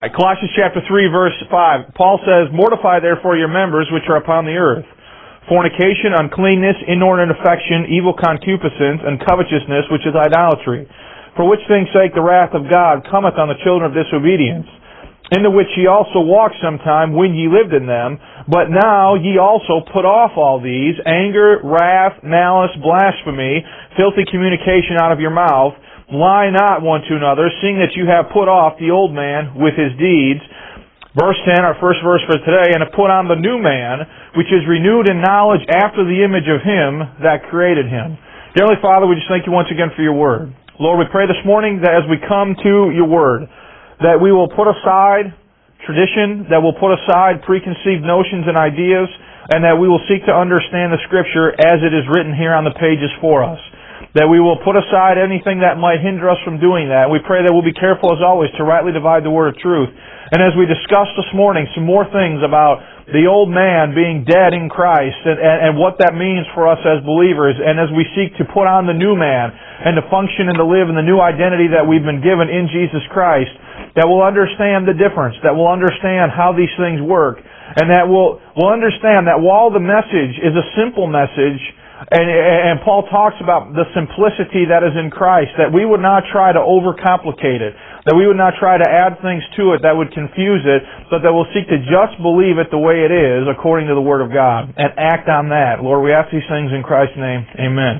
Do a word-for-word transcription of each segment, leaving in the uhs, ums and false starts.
Colossians chapter three, verse five. Paul says, "Mortify therefore your members which are upon the earth. Fornication, uncleanness, inordinate affection, evil concupiscence, and covetousness, which is idolatry. For which things sake the wrath of God cometh on the children of disobedience, into which ye also walked sometime when ye lived in them. But now ye also put off all these, anger, wrath, malice, blasphemy, filthy communication out of your mouth. Lie not one to another, seeing that you have put off the old man with his deeds." Verse ten, our first verse for today, "And have put on the new man, which is renewed in knowledge after the image of him that created him." Dear Heavenly Father, we just thank you once again for your word. Lord, we pray this morning that as we come to your word, that we will put aside tradition, that we'll put aside preconceived notions and ideas, and that we will seek to understand the Scripture as it is written here on the pages for us. That we will put aside anything that might hinder us from doing that. We pray that we'll be careful as always to rightly divide the word of truth. And as we discuss this morning some more things about the old man being dead in Christ and, and, and what that means for us as believers, and as we seek to put on the new man and to function and to live in the new identity that we've been given in Jesus Christ, that we'll understand the difference, that we'll understand how these things work, and that we'll, we'll understand that while the message is a simple message, And, and Paul talks about the simplicity that is in Christ, that we would not try to overcomplicate it, that we would not try to add things to it that would confuse it, but that we'll seek to just believe it the way it is according to the Word of God and act on that. Lord, we ask these things in Christ's name. Amen.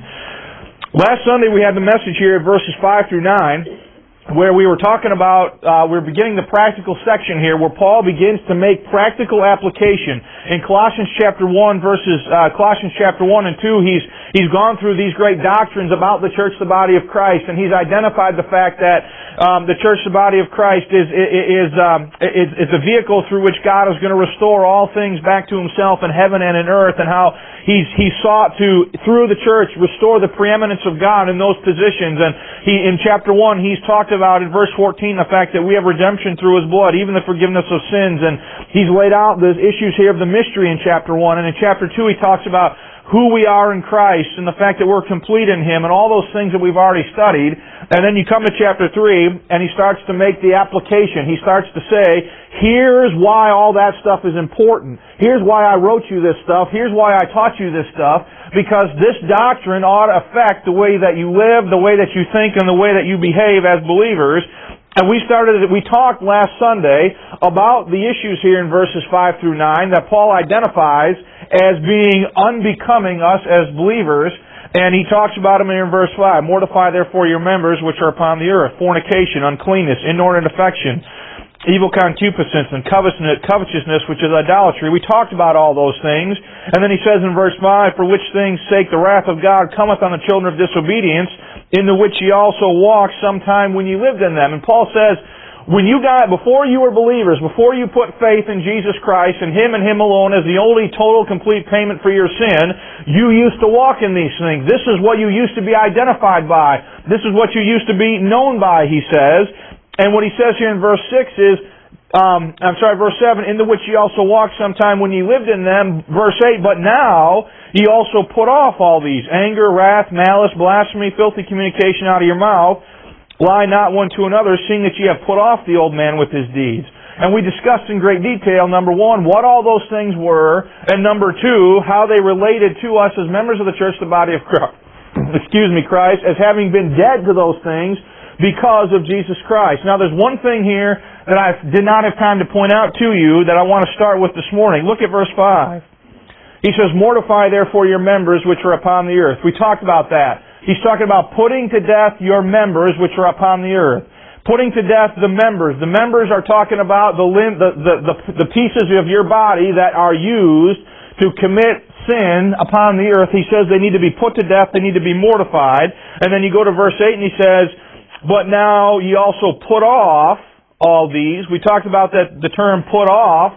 Last Sunday we had the message here, verses five through nine, where we were talking about, uh, we're beginning the practical section here, where Paul begins to make practical application. In Colossians chapter one, verses, uh, Colossians chapter one and two, he's, he's gone through these great doctrines about the church, the body of Christ, and he's identified the fact that, um, the church, the body of Christ is, is, um, is, is a vehicle through which God is going to restore all things back to himself in heaven and in earth, and how he's, he sought to, through the church, restore the preeminence of God in those positions. And he, in chapter one, he's talked about in verse fourteen the fact that we have redemption through his blood, even the forgiveness of sins, and he's laid out the issues here of the mystery in chapter one. And in chapter two he talks about who we are in Christ and the fact that we're complete in him and all those things that we've already studied. And then you come to chapter three and he starts to make the application. He starts to say, here's why all that stuff is important. Here's why I wrote you this stuff. Here's why I taught you this stuff. Because this doctrine ought to affect the way that you live, the way that you think, and the way that you behave as believers. And we started, we talked last Sunday about the issues here in verses five through nine that Paul identifies as being unbecoming us as believers. And he talks about them here in verse five. "Mortify therefore your members which are upon the earth, fornication, uncleanness, inordinate affection, evil concupiscence, and covetousness, which is idolatry." We talked about all those things. And then he says in verse five, "For which things sake the wrath of God cometh on the children of disobedience, in the which ye also walked sometime when ye lived in them." And Paul says, when you got, before you were believers, before you put faith in Jesus Christ and Him and Him alone as the only total complete payment for your sin, you used to walk in these things. This is what you used to be identified by. This is what you used to be known by, he says. And what he says here in verse six is, um, I'm sorry, verse seven, "In the which ye also walked sometime when ye lived in them." Verse eight, "But now ye also put off all these, anger, wrath, malice, blasphemy, filthy communication out of your mouth. Lie not one to another, seeing that ye have put off the old man with his deeds." And we discussed in great detail, number one, what all those things were, and number two, how they related to us as members of the church, the body of Christ, excuse me, Christ, as having been dead to those things because of Jesus Christ. Now there's one thing here that I did not have time to point out to you that I want to start with this morning. Look at verse five. He says, "Mortify therefore your members which are upon the earth." We talked about that. He's talking about putting to death your members which are upon the earth. Putting to death the members. The members are talking about the, limb, the, the, the, the pieces of your body that are used to commit sin upon the earth. He says they need to be put to death, they need to be mortified. And then you go to verse eight and he says, "But now ye also put off all these." We talked about that the term put off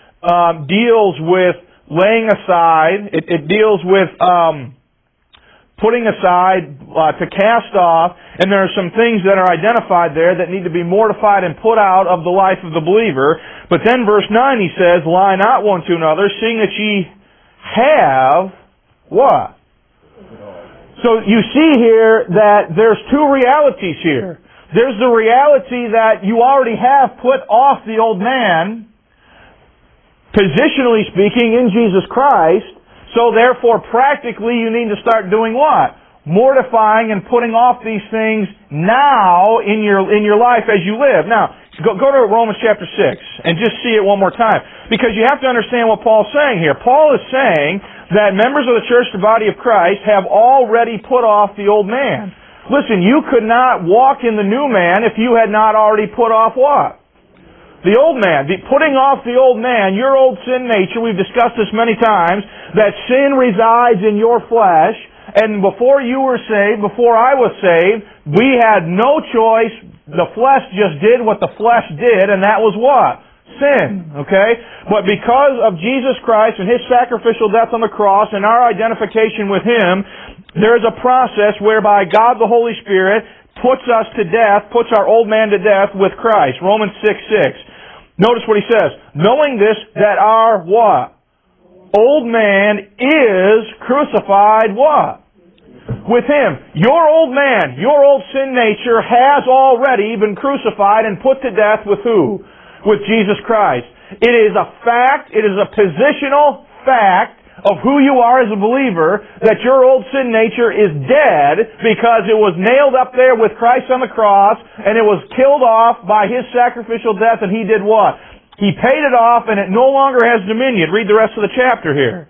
um, deals with laying aside. It, it deals with um, putting aside, uh, to cast off. And there are some things that are identified there that need to be mortified and put out of the life of the believer. But then verse nine he says, "Lie not one to another, seeing that ye have," what? So you see here that there's two realities here. There's the reality that you already have put off the old man, positionally speaking, in Jesus Christ. So therefore, practically, you need to start doing what? Mortifying and putting off these things now in your in your life as you live. Now, go, go to Romans chapter six and just see it one more time. Because you have to understand what Paul's saying here. Paul is saying that members of the church, the body of Christ, have already put off the old man. Listen, you could not walk in the new man if you had not already put off what? The old man. The, putting off the old man, your old sin nature, we've discussed this many times, that sin resides in your flesh. And before you were saved, before I was saved, we had no choice. The flesh just did what the flesh did, and that was what? Sin. Okay? But because of Jesus Christ and His sacrificial death on the cross and our identification with Him, there is a process whereby God the Holy Spirit puts us to death, puts our old man to death with Christ. Romans six six. Notice what he says. Knowing this, that our what? Old man is crucified what? With Him. Your old man, your old sin nature has already been crucified and put to death with who? With Jesus Christ. It is a fact, it is a positional fact of who you are as a believer, that your old sin nature is dead because it was nailed up there with Christ on the cross and it was killed off by His sacrificial death, and He did what? He paid it off and it no longer has dominion. Read the rest of the chapter here.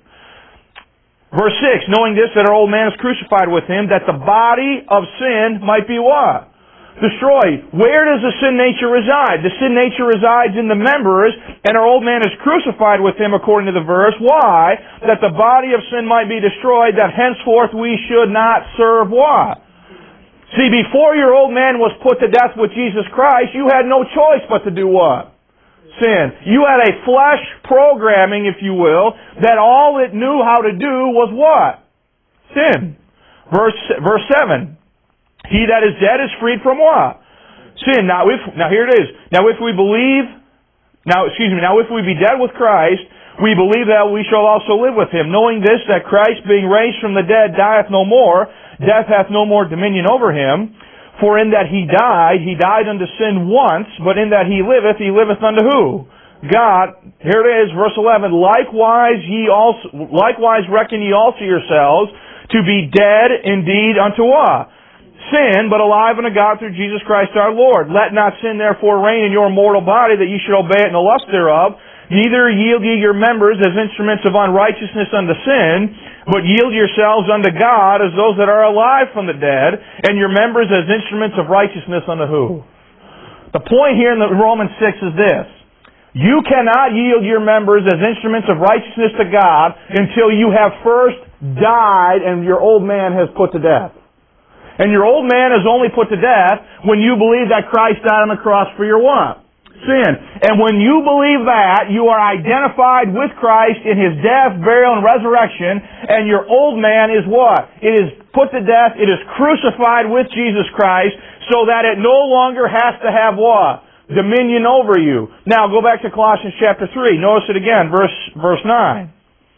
Verse six, knowing this, that our old man is crucified with Him, that the body of sin might be what? Destroyed. Where does the sin nature reside? The sin nature resides in the members, and our old man is crucified with Him, according to the verse. Why? That the body of sin might be destroyed, that henceforth we should not serve what? See, before your old man was put to death with Jesus Christ, you had no choice but to do what? Sin. You had a flesh programming, if you will, that all it knew how to do was what? Sin. Verse, verse seven. He that is dead is freed from what? Sin. Now if, now here it is. Now if we believe, now excuse me, now if we be dead with Christ, we believe that we shall also live with Him, knowing this, that Christ being raised from the dead dieth no more, death hath no more dominion over Him. For in that He died, He died unto sin once, but in that He liveth, He liveth unto who? God. Here it is, verse eleven. Likewise ye also, likewise reckon ye also yourselves to be dead indeed unto what? Sin, but alive unto God through Jesus Christ our Lord. Let not sin therefore reign in your mortal body, that ye should obey it in the lust thereof. Neither yield ye your members as instruments of unrighteousness unto sin, but yield yourselves unto God as those that are alive from the dead, and your members as instruments of righteousness unto who? The point here in the Romans six is this. You cannot yield your members as instruments of righteousness to God until you have first died and your old man has put to death. And your old man is only put to death when you believe that Christ died on the cross for your what? Sin. And when you believe that, you are identified with Christ in His death, burial, and resurrection, and your old man is what? It is put to death, it is crucified with Jesus Christ, so that it no longer has to have what? Dominion over you. Now, go back to Colossians chapter three. Notice it again, verse, verse nine.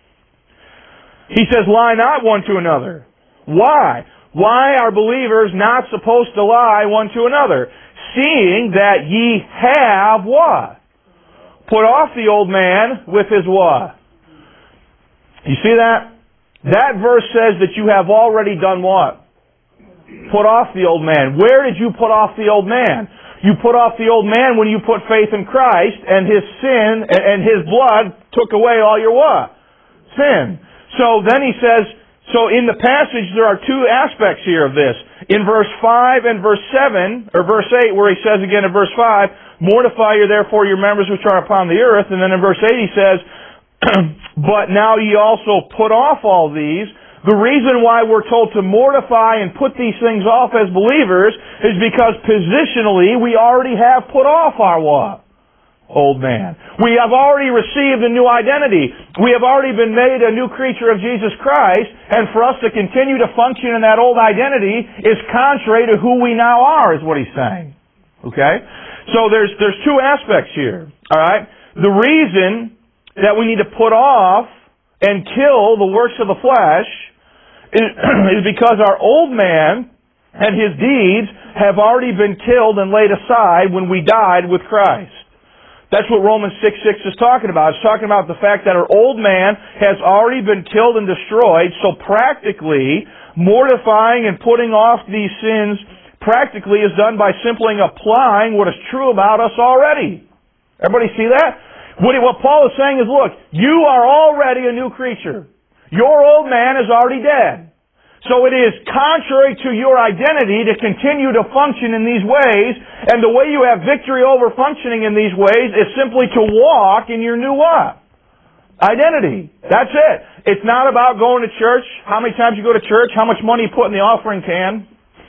He says, lie not one to another. Why? Why are believers not supposed to lie one to another? Seeing that ye have what? Put off the old man with his what? You see that? That verse says that you have already done what? Put off the old man. Where did you put off the old man? You put off the old man when you put faith in Christ, and His sin and His blood took away all your what? Sin. So then he says, so in the passage, there are two aspects here of this. In verse five and verse seven, or verse eight, where he says again in verse five, mortify ye therefore your members which are upon the earth. And then in verse eight he says, but now ye also put off all these. The reason why we're told to mortify and put these things off as believers is because positionally we already have put off our what? Old man. We have already received a new identity. We have already been made a new creature of Jesus Christ, and for us to continue to function in that old identity is contrary to who we now are, is what he's saying. Okay? So there's there's two aspects here. Alright? The reason that we need to put off and kill the works of the flesh is, is because our old man and His deeds have already been killed and laid aside when we died with Christ. That's what Romans six six is talking about. It's talking about the fact that our old man has already been killed and destroyed, so practically, mortifying and putting off these sins practically is done by simply applying what is true about us already. Everybody see that? What Paul is saying is, look, you are already a new creature. Your old man is already dead. So it is contrary to your identity to continue to function in these ways, and the way you have victory over functioning in these ways is simply to walk in your new what? Identity. That's it. It's not about going to church, how many times you go to church, how much money you put in the offering can.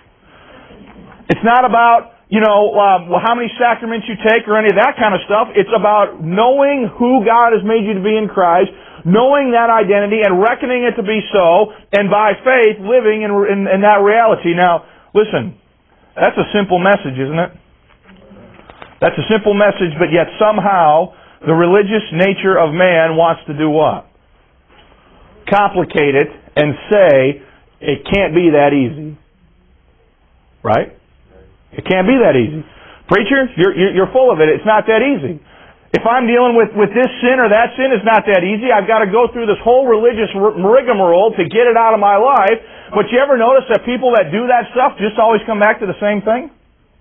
It's not about, you know, uh, how many sacraments you take or any of that kind of stuff. It's about knowing who God has made you to be in Christ, knowing that identity and reckoning it to be so, and by faith living in, in, in that reality. Now, listen, that's a simple message, isn't it? That's a simple message, but yet somehow the religious nature of man wants to do what? Complicate it and say it can't be that easy. Right? It can't be that easy. Preacher, you're, you're full of it. It's not that easy. If I'm dealing with, with this sin or that sin, it's not that easy. I've got to go through this whole religious rigmarole to get it out of my life. But you ever notice that people that do that stuff just always come back to the same thing?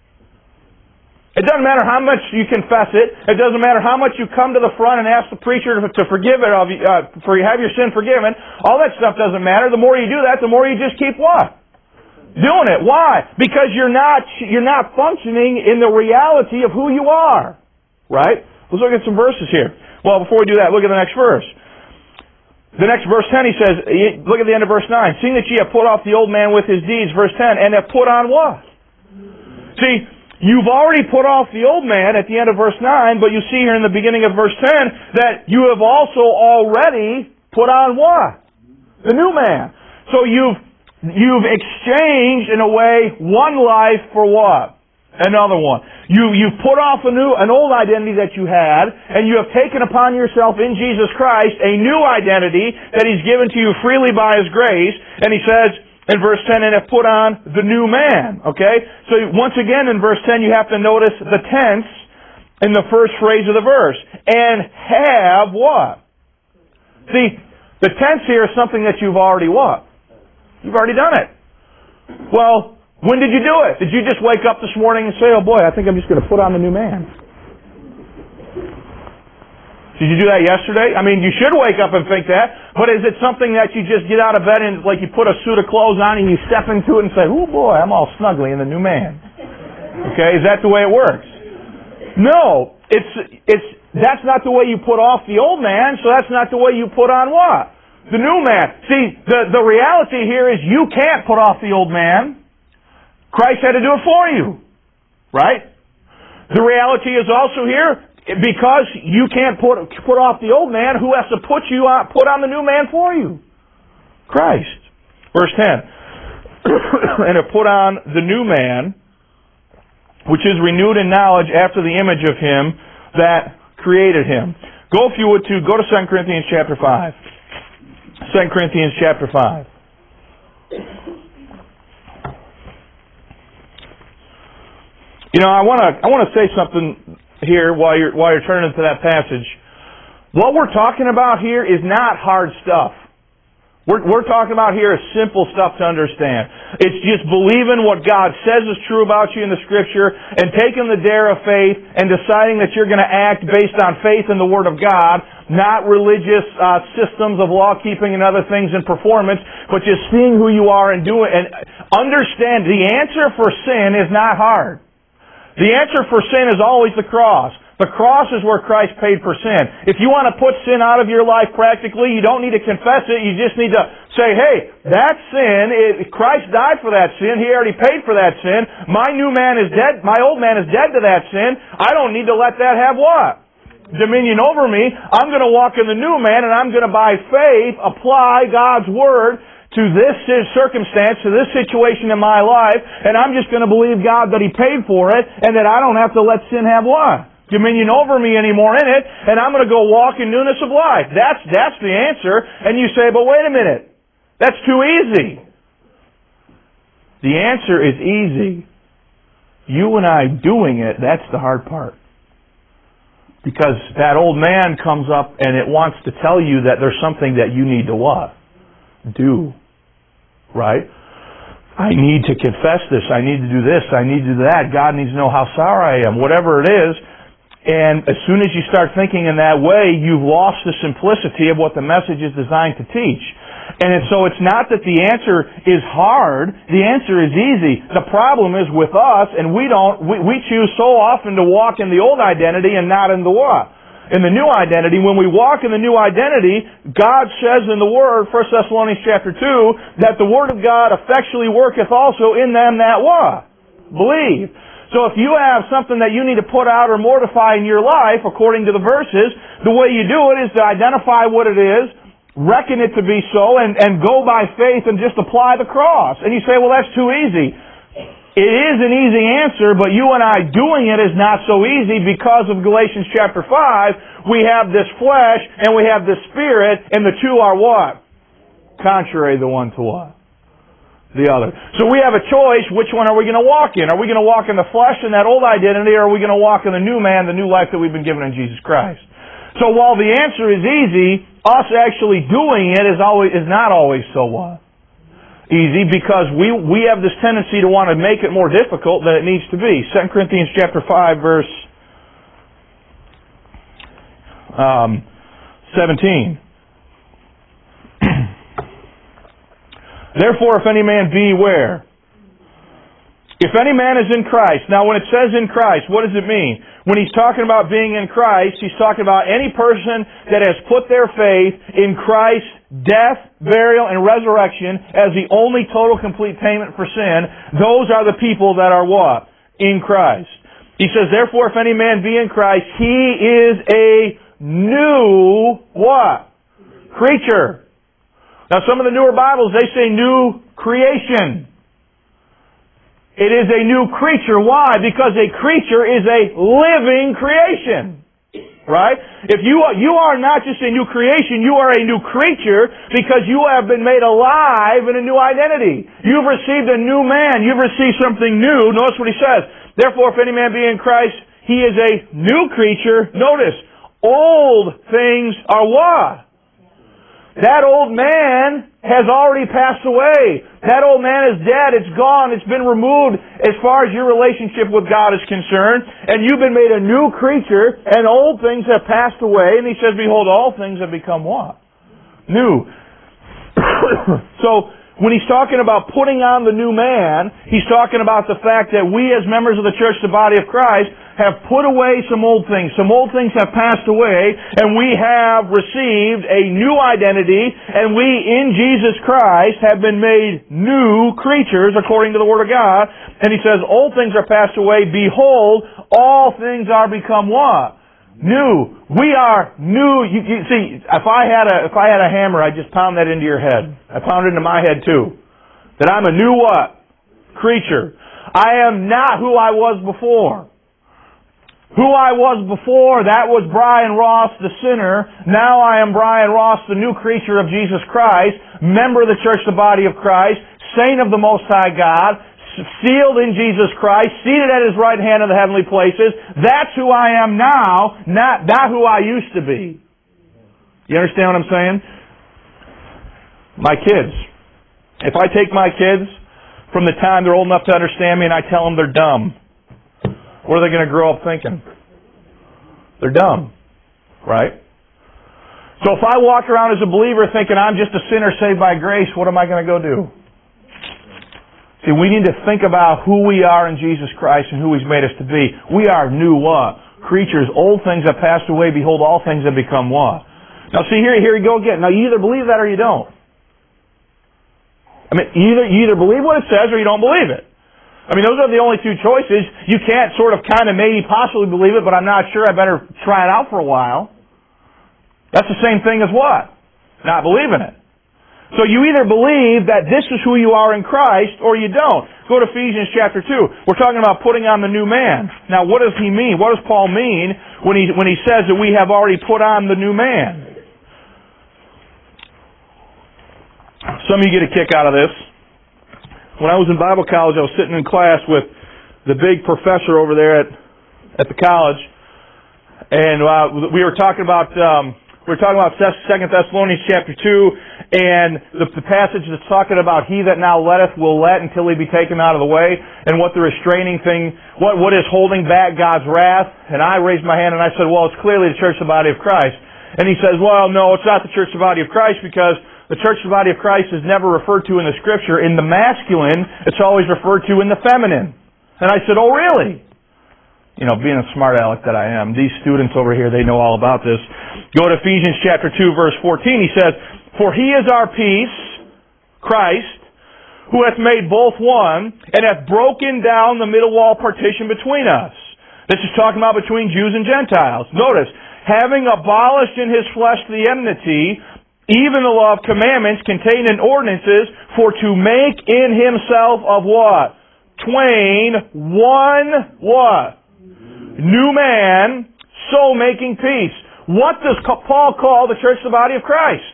It doesn't matter how much you confess it. It doesn't matter how much you come to the front and ask the preacher to, to forgive it, of, uh, for you have your sin forgiven. All that stuff doesn't matter. The more you do that, the more you just keep what? Doing it. Why? Because you're not, you're not functioning in the reality of who you are. Right? Let's look at some verses here. Well, before we do that, look at the next verse. The next verse ten, he says, look at the end of verse nine. Seeing that ye have put off the old man with his deeds, verse ten, and have put on what? See, you've already put off the old man at the end of verse nine, but you see here in the beginning of verse ten that you have also already put on what? The new man. So you've, you've exchanged, in a way, one life for what? Another one. You, you've put off a new, an old identity that you had, and you have taken upon yourself in Jesus Christ a new identity that He's given to you freely by His grace. And He says in verse ten, and have put on the new man. Okay? So once again in verse ten you have to notice the tense in the first phrase of the verse. And have what? See, the tense here is something that you've already what? You've already done it. Well, when did you do it? Did you just wake up this morning and say, oh boy, I think I'm just going to put on the new man? Did you do that yesterday? I mean, you should wake up and think that, but is it something that you just get out of bed and like you put a suit of clothes on and you step into it and say, oh boy, I'm all snuggly in the new man? Okay, is that the way it works? No, it's, it's, that's not the way you put off the old man, so that's not the way you put on what? The new man. See, the, the reality here is you can't put off the old man. Christ had to do it for you. Right? The reality is also here, because you can't put put off the old man, who has to put you on, put on the new man for you? Christ. Verse ten. And have put on the new man, which is renewed in knowledge after the image of Him that created him. Go, if you would, to go to Second Corinthians chapter five. Second Corinthians chapter five. You know, I want to I want to say something here while you're while you're turning to that passage. What we're talking about here is not hard stuff. We're, we're talking about here is simple stuff to understand. It's just believing what God says is true about you in the Scripture and taking the dare of faith and deciding that you're going to act based on faith in the Word of God, not religious uh, systems of law-keeping and other things and performance, but just seeing who you are and doing and understand the answer for sin is not hard. The answer for sin is always the cross. The cross is where Christ paid for sin. If you want to put sin out of your life practically, you don't need to confess it. You just need to say, hey, that sin, it, Christ died for that sin. He already paid for that sin. My new man is dead. My old man is dead to that sin. I don't need to let that have what? Dominion over me. I'm going to walk in the new man, and I'm going to, by faith, apply God's Word to this circumstance, to this situation in my life, and I'm just going to believe God that He paid for it, and that I don't have to let sin have what? Dominion over me anymore in it, and I'm going to go walk in newness of life. That's, that's the answer. And you say, but wait a minute. That's too easy. The answer is easy. You and I doing it, that's the hard part. Because that old man comes up and it wants to tell you that there's something that you need to what? Do. Right? I need to confess this. I need to do this. I need to do that. God needs to know how sorry I am. Whatever it is. And as soon as you start thinking in that way, you've lost the simplicity of what the message is designed to teach. And so it's not that the answer is hard. The answer is easy. The problem is with us, and we don't, we, we choose so often to walk in the old identity and not in the what? In the new identity. When we walk in the new identity, God says in the Word, First Thessalonians chapter two, that the Word of God effectually worketh also in them that what? Believe. So if you have something that you need to put out or mortify in your life, according to the verses, the way you do it is to identify what it is, reckon it to be so, and, and go by faith and just apply the cross. And you say, well, that's too easy. It is an easy answer, but you and I doing it is not so easy because of Galatians chapter five. We have this flesh and we have this spirit, and the two are what? Contrary the one to what? The other. So we have a choice, which one are we going to walk in? Are we going to walk in the flesh and that old identity, or are we going to walk in the new man, the new life that we've been given in Jesus Christ? So while the answer is easy, us actually doing it is always is not always so what? Easy, because we we have this tendency to want to make it more difficult than it needs to be. Second Corinthians chapter five, verse um, seventeen. Therefore, if any man be where? If any man is in Christ. Now, when it says in Christ, what does it mean? When he's talking about being in Christ, he's talking about any person that has put their faith in Christ's death, burial, and resurrection as the only total complete payment for sin. Those are the people that are what? In Christ. He says, therefore, if any man be in Christ, he is a new what? Creature. Now, some of the newer Bibles, they say new creation. It is a new creature. Why? Because a creature is a living creation. Right? If you are, you are not just a new creation, you are a new creature because you have been made alive in a new identity. You've received a new man. You've received something new. Notice what he says. Therefore, if any man be in Christ, he is a new creature. Notice, old things are what? That old man has already passed away. That old man is dead. It's gone. It's been removed as far as your relationship with God is concerned. And you've been made a new creature, and old things have passed away. And he says, behold, all things have become what? New. So, when he's talking about putting on the new man, he's talking about the fact that we as members of the church, the body of Christ, have put away some old things. Some old things have passed away, and we have received a new identity, and we, in Jesus Christ, have been made new creatures according to the Word of God. And he says, old things are passed away. Behold, all things are become what? New. We are new. You, you see, if I had a if I had a hammer, I'd just pound that into your head. I pound it into my head too. That I'm a new what? Creature. I am not who I was before. Who I was before, that was Brian Ross, the sinner. Now I am Brian Ross, the new creature of Jesus Christ, member of the church, the body of Christ, saint of the Most High God, sealed in Jesus Christ, seated at His right hand in the heavenly places. That's who I am now, not, not who I used to be. You understand what I'm saying? My kids. If I take my kids from the time they're old enough to understand me and I tell them they're dumb, what are they going to grow up thinking? They're dumb. Right? So if I walk around as a believer thinking I'm just a sinner saved by grace, what am I going to go do? See, we need to think about who we are in Jesus Christ and who He's made us to be. We are new what? Creatures. Old things have passed away. Behold, all things have become what? Now see, here, here you go again. Now you either believe that or you don't. I mean, either, you either believe what it says or you don't believe it. I mean, those are the only two choices. You can't sort of kind of maybe possibly believe it, but I'm not sure. I better try it out for a while. That's the same thing as what? Not believing it. So you either believe that this is who you are in Christ or you don't. Go to Ephesians chapter two. We're talking about putting on the new man. Now, what does he mean? What does Paul mean when he, when he says that we have already put on the new man? Some of you get a kick out of this. when I was in Bible college, I was sitting in class with the big professor over there at at the college, and uh, we were talking about um, we were talking about Second Thessalonians chapter two, and the, the passage that's talking about he that now letteth will let until he be taken out of the way, and what the restraining thing, what what is holding back God's wrath. And I raised my hand and I said, well, it's clearly the church, the body of Christ. And he says, well, no, it's not the church, the body of Christ, because the church, the body of Christ is never referred to in the Scripture in the masculine. It's always referred to in the feminine. And I said, oh, really? You know, being a smart aleck that I am, these students over here, they know all about this. Go to Ephesians chapter two, verse fourteen. He says, for he is our peace, Christ, who hath made both one, and hath broken down the middle wall partition between us. This is talking about between Jews and Gentiles. Notice, having abolished in his flesh the enmity, even the law of commandments contained in ordinances, for to make in himself of what? Twain, one what? New man, so making peace. What does Paul call the church, the body of Christ?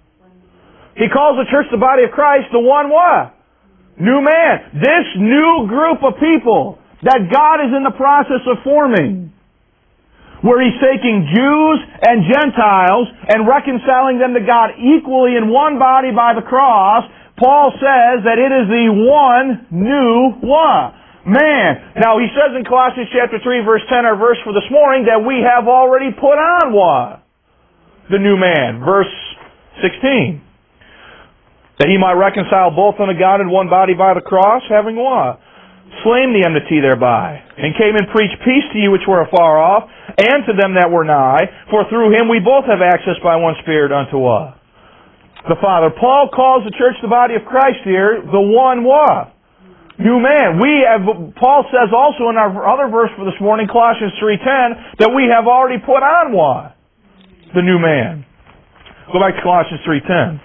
He calls the church, the body of Christ, the one what? New man. This new group of people that God is in the process of forming, where He's taking Jews and Gentiles and reconciling them to God equally in one body by the cross. Paul says that it is the one new what? Man. Now he says in Colossians chapter three, verse ten, our verse for this morning, that we have already put on what? The new man. Verse sixteen. That He might reconcile both unto God in one body by the cross, having what? Slain the enmity thereby, and came and preached peace to you which were afar off, and to them that were nigh, for through Him we both have access by one Spirit unto what? The Father. Paul calls the church, the body of Christ here, the one what? New man. We have, Paul says also in our other verse for this morning, Colossians three ten, that we have already put on what? The new man. Go back to Colossians three ten.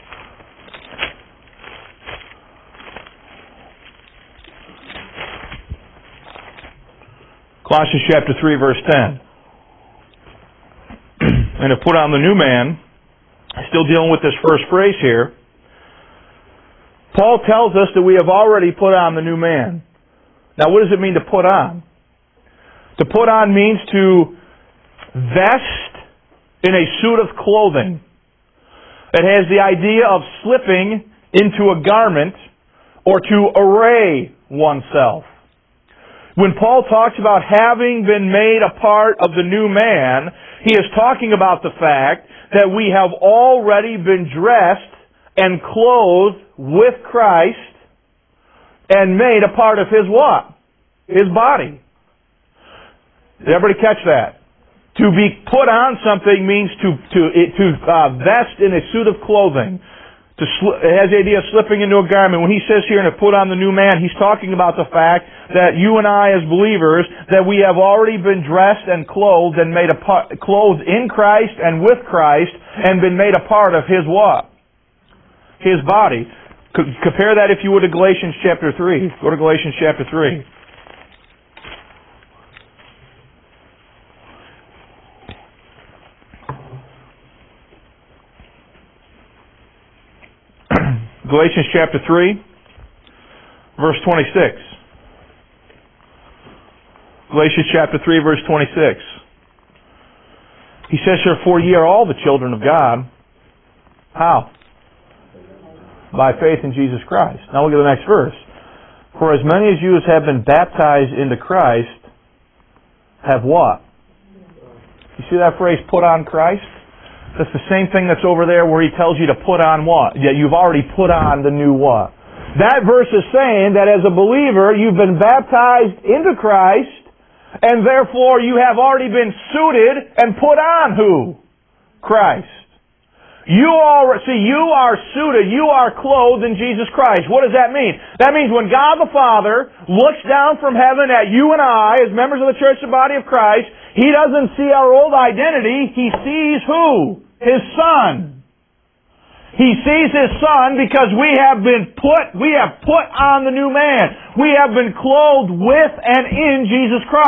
Colossians chapter three, verse ten. And to put on the new man, still dealing with this first phrase here, Paul tells us that we have already put on the new man. Now what does it mean to put on? To put on means to vest in a suit of clothing. It has the idea of slipping into a garment or to array oneself. When Paul talks about having been made a part of the new man, he is talking about the fact that we have already been dressed and clothed with Christ and made a part of His what? His body. Did everybody catch that? To be put on something means to to to uh, vest in a suit of clothing. To sl- it has the idea of slipping into a garment. When he says here to put on the new man, he's talking about the fact that you and I as believers, that we have already been dressed and clothed and made a part, clothed in Christ and with Christ and been made a part of His what? His body. C- compare that, if you would, to Galatians chapter three. Go to Galatians chapter three. Galatians chapter three, verse twenty-six. Galatians chapter three, verse twenty-six. He says here, for ye are all the children of God. How? By faith in Jesus Christ. Now look at the next verse. For as many as you as have been baptized into Christ have what? You see that phrase, put on Christ? That's the same thing that's over there where he tells you to put on what? Yeah, you've already put on the new what? That verse is saying that as a believer, you've been baptized into Christ, and therefore you have already been suited and put on who? Christ. You are, see, you are suited, you are clothed in Jesus Christ. What does that mean? That means when God the Father looks down from heaven at you and I, as members of the church, the body of Christ, He doesn't see our old identity, He sees who? His Son. He sees His Son because we have been put, we have put on the new man. We have been clothed with and in Jesus Christ.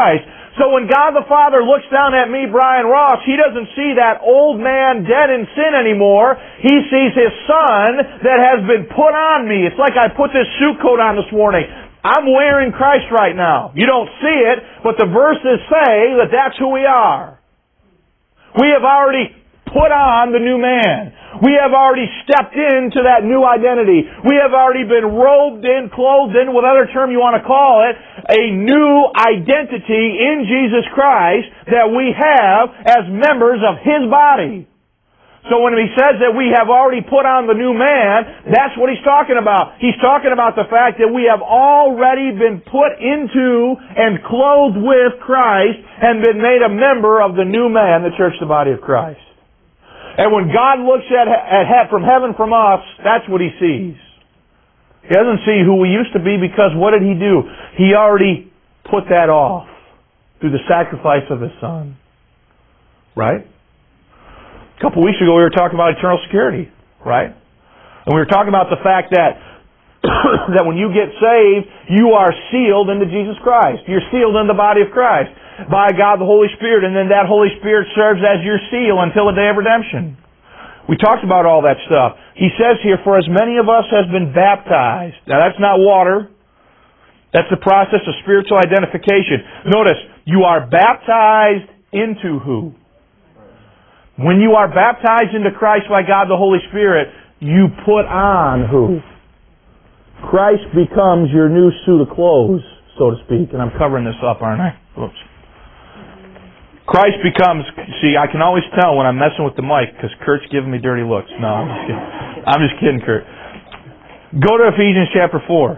So when God the Father looks down at me, Brian Ross, He doesn't see that old man dead in sin anymore. He sees His Son that has been put on me. It's like I put this suit coat on this morning. I'm wearing Christ right now. You don't see it, but the verses say that that's who we are. We have already put on the new man. We have already stepped into that new identity. We have already been robed in, clothed in, whatever term you want to call it, a new identity in Jesus Christ that we have as members of His body. So when He says that we have already put on the new man, that's what He's talking about. He's talking about the fact that we have already been put into and clothed with Christ and been made a member of the new man, the church, the body of Christ. And when God looks at, at from heaven from us, that's what He sees. He doesn't see who we used to be, because what did He do? He already put that off through the sacrifice of His Son. Right? A couple weeks ago we were talking about eternal security. Right? And we were talking about the fact that that when you get saved, you are sealed into Jesus Christ. You're sealed in the body of Christ by God the Holy Spirit, and then that Holy Spirit serves as your seal until the day of redemption. We talked about all that stuff. He says here, for as many of us has been baptized. Now that's not water. That's the process of spiritual identification. Notice, you are baptized into who? When you are baptized into Christ by God the Holy Spirit, you put on who? Christ becomes your new suit of clothes, so to speak. And I'm covering this up, aren't I? Oops. Christ becomes, see, I can always tell when I'm messing with the mic because Kurt's giving me dirty looks. No, I'm just kidding. I'm just kidding, Kurt. Go to Ephesians chapter four.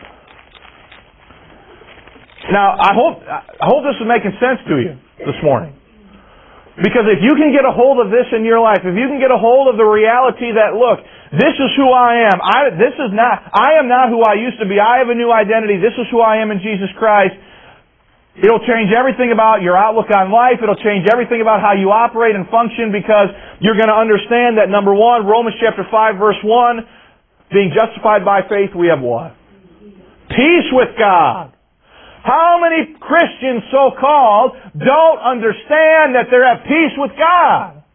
Now, I hope, I hope this is making sense to you this morning. Because if you can get a hold of this in your life, if you can get a hold of the reality that, look, this is who I am. I, this is not, I am not who I used to be. I have a new identity. This is who I am in Jesus Christ. It'll change everything about your outlook on life. It'll change everything about how you operate and function, because you're going to understand that, number one, Romans chapter five verse one, being justified by faith, we have what? Peace with God. How many Christians, so-called, don't understand that they're at peace with God?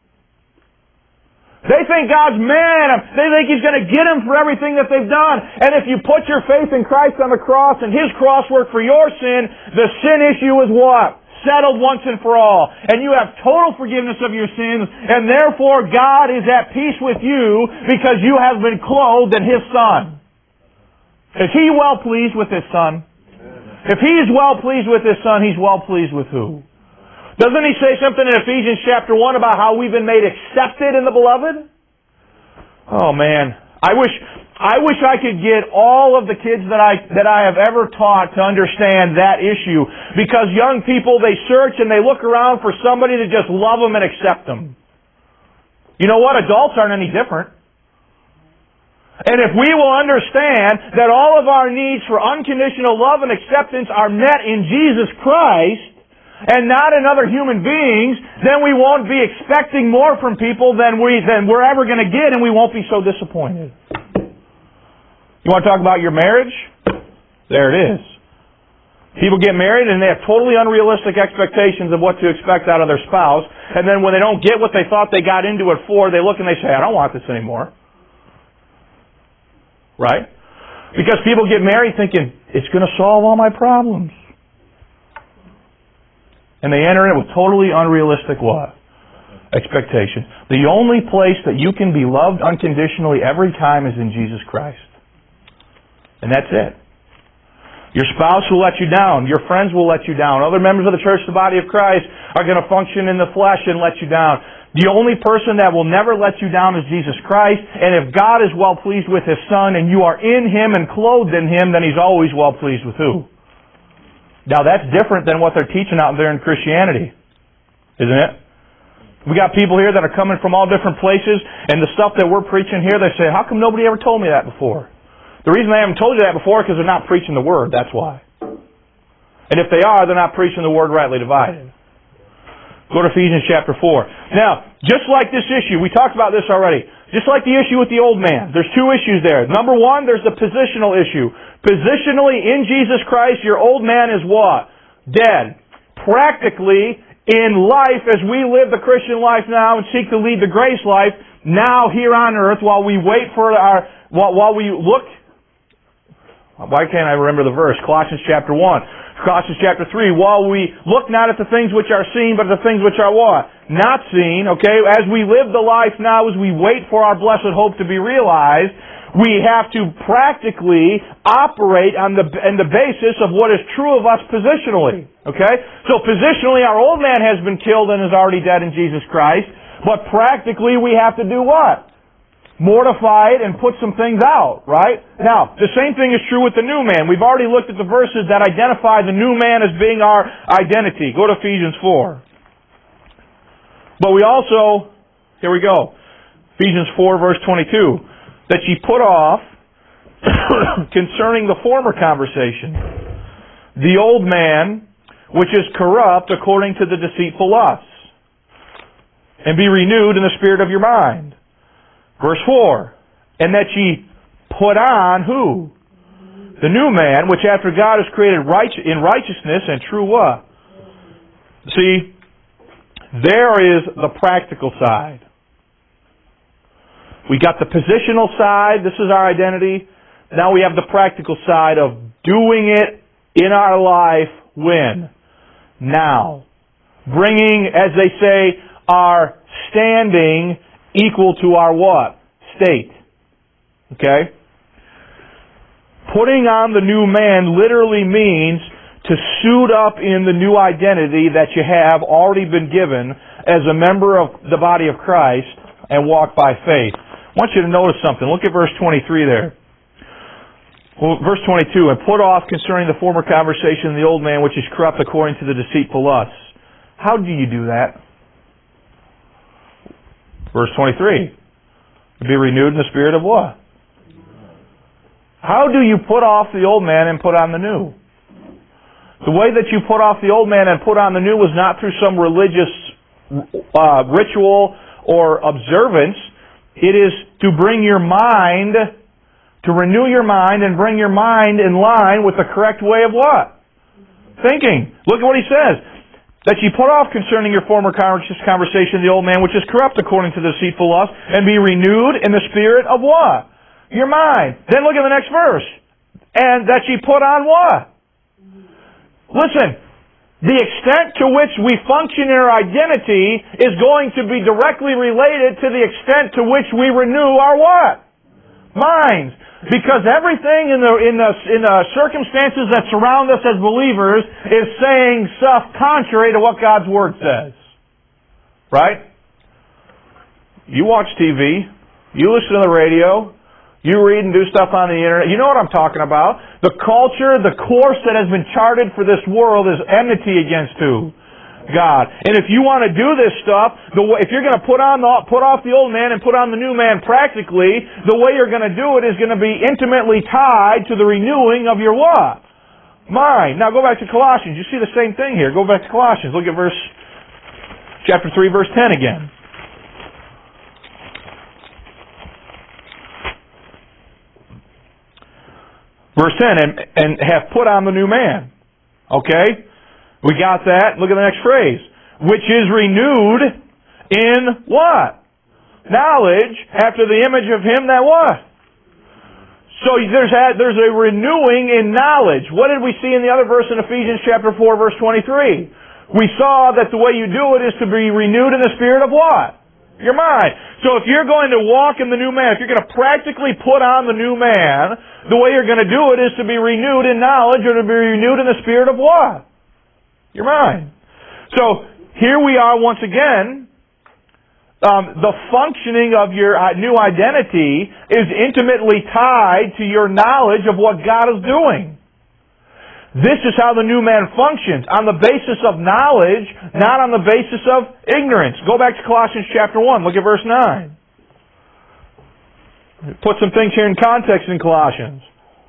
They think God's mad. They think He's going to get them for everything that they've done. And if you put your faith in Christ on the cross and His cross work for your sin, the sin issue is what? Settled once and for all. And you have total forgiveness of your sins, and therefore God is at peace with you because you have been clothed in His Son. Is He well pleased with His Son? If He's well pleased with His Son, He's well pleased with who? Doesn't He say something in Ephesians chapter one about how we've been made accepted in the Beloved? Oh man, I wish I wish I could get all of the kids that I that I have ever taught to understand that issue. Because young people, they search and they look around for somebody to just love them and accept them. You know what? Adults aren't any different. And if we will understand that all of our needs for unconditional love and acceptance are met in Jesus Christ, and not in other human beings, then we won't be expecting more from people than, we, than we're ever going to get, and we won't be so disappointed. You want to talk about your marriage? There it is. People get married and they have totally unrealistic expectations of what to expect out of their spouse, and then when they don't get what they thought they got into it for, they look and they say, I don't want this anymore. Right? Because people get married thinking, it's going to solve all my problems. And they enter in it with totally unrealistic what? Expectations. The only place that you can be loved unconditionally every time is in Jesus Christ. And that's it. Your spouse will let you down. Your friends will let you down. Other members of the church, the body of Christ, are going to function in the flesh and let you down. The only person that will never let you down is Jesus Christ. And if God is well pleased with His Son and you are in Him and clothed in Him, then He's always well pleased with who? Now that's different than what they're teaching out there in Christianity, isn't it? We got people here that are coming from all different places, and the stuff that we're preaching here, they say, how come nobody ever told me that before? The reason they haven't told you that before is because they're not preaching the Word, that's why. And if they are, they're not preaching the Word rightly divided. Go to Ephesians chapter four. Now, just like this issue, we talked about this already, just like the issue with the old man, there's two issues there. Number one, there's the positional issue. Positionally, in Jesus Christ, your old man is what? Dead. practically in life as we live the Christian life now and seek to lead the grace life now here on earth while we wait for our, while, while we look, why can't I remember the verse? Colossians chapter one. Colossians chapter three, while we look not at the things which are seen, but at the things which are what? Not seen, okay? As we live the life now, as we wait for our blessed hope to be realized, we have to practically operate on the, on the basis of what is true of us positionally, okay? So positionally, our old man has been killed and is already dead in Jesus Christ, but practically we have to do what? Mortify it and put some things out, right? Now, the same thing is true with the new man. We've already looked at the verses that identify the new man as being our identity. Go to Ephesians four. But we also, here we go, Ephesians four verse twenty-two, that ye put off concerning the former conversation, the old man, which is corrupt according to the deceitful lusts, and be renewed in the spirit of your mind. Verse four, and that ye put on who? The new man, which after God is created right, in righteousness and true what? See, there is the practical side. We got the positional side, this is our identity. Now we have the practical side of doing it in our life when? Now. Bringing, as they say, our standing equal to our what? State. Okay? Putting on the new man literally means to suit up in the new identity that you have already been given as a member of the body of Christ and walk by faith. I want you to notice something. Look at verse twenty-three there. Well, verse twenty-two, and put off concerning the former conversation the old man which is corrupt according to the deceitful lusts. How do you do that? Verse twenty-three. Be renewed in the spirit of what? How do you put off the old man and put on the new? The way that you put off the old man and put on the new was not through some religious uh, ritual or observance. It is to bring your mind, to renew your mind and bring your mind in line with the correct way of what? Thinking. Look at what he says. That ye put off concerning your former conversation the old man, which is corrupt according to the deceitful lust, and be renewed in the spirit of what? Your mind. Then look at the next verse. And that ye put on what? Listen, the extent to which we function in our identity is going to be directly related to the extent to which we renew our what? Minds. Because everything in the in the in the circumstances that surround us as believers is saying stuff contrary to what God's Word says. Right? You watch T V, you listen to the radio, you read and do stuff on the internet. You know what I'm talking about. The culture, the course that has been charted for this world is enmity against who? God. And if you want to do this stuff, the way, if you're going to put on the, put off the old man and put on the new man practically, the way you're going to do it is going to be intimately tied to the renewing of your what? Mind. Now go back to Colossians. You see the same thing here. Go back to Colossians. Look at verse, chapter three, verse ten again. Verse ten, and, and have put on the new man. Okay? We got that. Look at the next phrase. Which is renewed in what? Knowledge, after the image of him that what? So there's a, there's a renewing in knowledge. What did we see in the other verse in Ephesians chapter four, verse twenty-three? We saw that the way you do it is to be renewed in the spirit of what? Your mind. So if you're going to walk in the new man, if you're going to practically put on the new man, the way you're going to do it is to be renewed in knowledge or to be renewed in the spirit of what? Your mind. So, here we are once again. Um, the functioning of your new identity is intimately tied to your knowledge of what God is doing. This is how the new man functions, on the basis of knowledge, not on the basis of ignorance. Go back to Colossians chapter one. Look at verse nine. Put some things here in context in Colossians.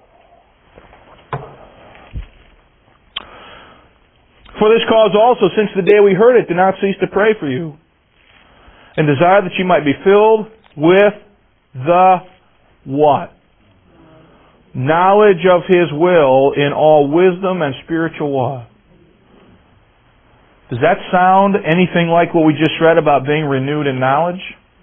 For this cause also, since the day we heard it, did not cease to pray for you, and desire that you might be filled with the what? Knowledge of His will in all wisdom and spiritual what? Does that sound anything like what we just read about being renewed in knowledge?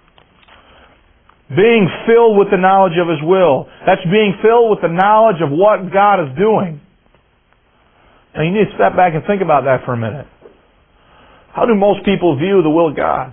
Being filled with the knowledge of His will. That's being filled with the knowledge of what God is doing. Now you need to step back and think about that for a minute. How do most people view the will of God?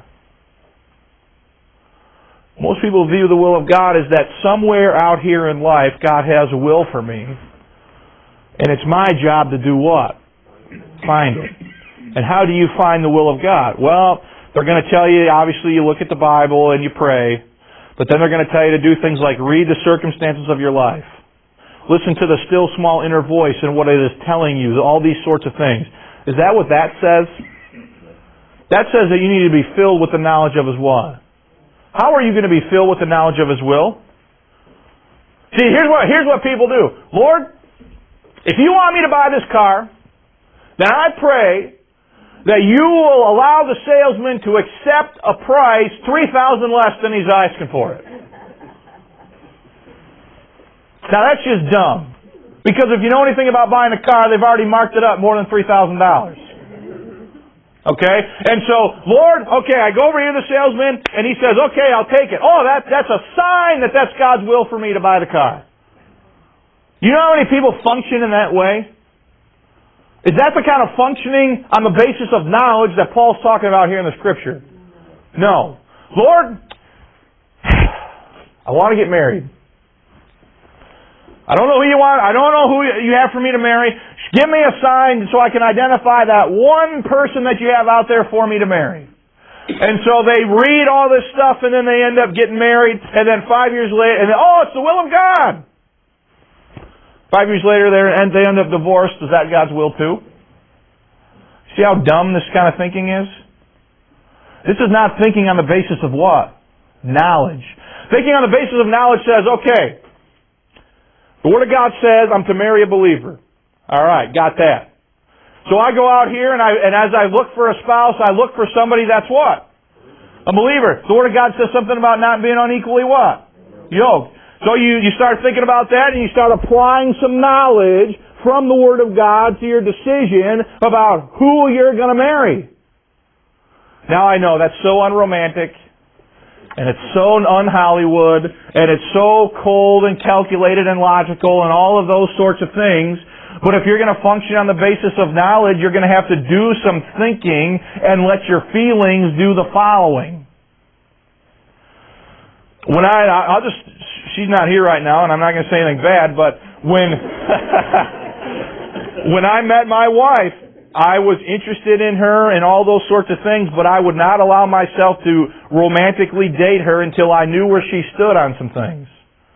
Most people view the will of God as that somewhere out here in life God has a will for me. And it's my job to do what? Find it. And how do you find the will of God? Well, they're going to tell you, obviously you look at the Bible and you pray. But then they're going to tell you to do things like read the circumstances of your life. Listen to the still small inner voice and what it is telling you. All these sorts of things. Is that what that says? That says that you need to be filled with the knowledge of His what? How are you going to be filled with the knowledge of His will? See, here's what, here's what people do. Lord, if you want me to buy this car, then I pray that you will allow the salesman to accept a price three thousand dollars less than he's asking for it. Now that's just dumb. Because if you know anything about buying a car, they've already marked it up more than three thousand dollars. Okay? And so, Lord, okay, I go over here to the salesman, and he says, okay, I'll take it. Oh, that, that's a sign that that's God's will for me to buy the car. You know how many people function in that way? Is that the kind of functioning on the basis of knowledge that Paul's talking about here in the Scripture? No. Lord, I want to get married. I don't know who you want. I don't know who you have for me to marry. Give me a sign so I can identify that one person that you have out there for me to marry. And so they read all this stuff and then they end up getting married, and then five years later, and then, oh, it's the will of God. Five years later, they end up divorced. Is that God's will too? See how dumb this kind of thinking is? This is not thinking on the basis of what? Knowledge. Thinking on the basis of knowledge says, okay, the Word of God says I'm to marry a believer. All right, got that. So I go out here, and, I, and as I look for a spouse, I look for somebody that's what? A believer. The Word of God says something about not being unequally what? Yoked. So you, you start thinking about that, and you start applying some knowledge from the Word of God to your decision about who you're going to marry. Now I know that's so unromantic, and it's so un-Hollywood, and it's so cold and calculated and logical and all of those sorts of things. But if you're going to function on the basis of knowledge, you're going to have to do some thinking and let your feelings do the following. When I, I'll just, she's not here right now, and I'm not going to say anything bad, but when, when I met my wife, I was interested in her and all those sorts of things, but I would not allow myself to romantically date her until I knew where she stood on some things.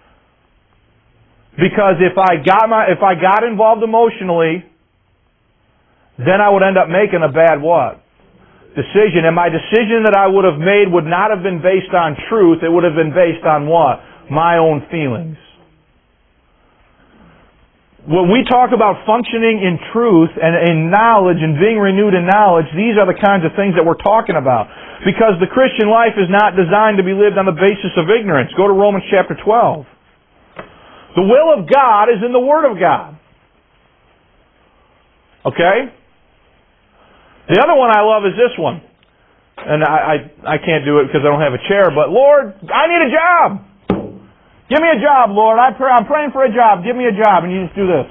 Because if I got my, if I got involved emotionally, then I would end up making a bad what? Decision. And my decision that I would have made would not have been based on truth. It would have been based on what? My own feelings. When we talk about functioning in truth and in knowledge and being renewed in knowledge, these are the kinds of things that we're talking about. Because the Christian life is not designed to be lived on the basis of ignorance. Go to Romans chapter twelve. The will of God is in the Word of God. Okay? The other one I love is this one. And I, I, I can't do it because I don't have a chair, but Lord, I need a job. Give me a job, Lord. I pray, I'm praying for a job. Give me a job. And you just do this.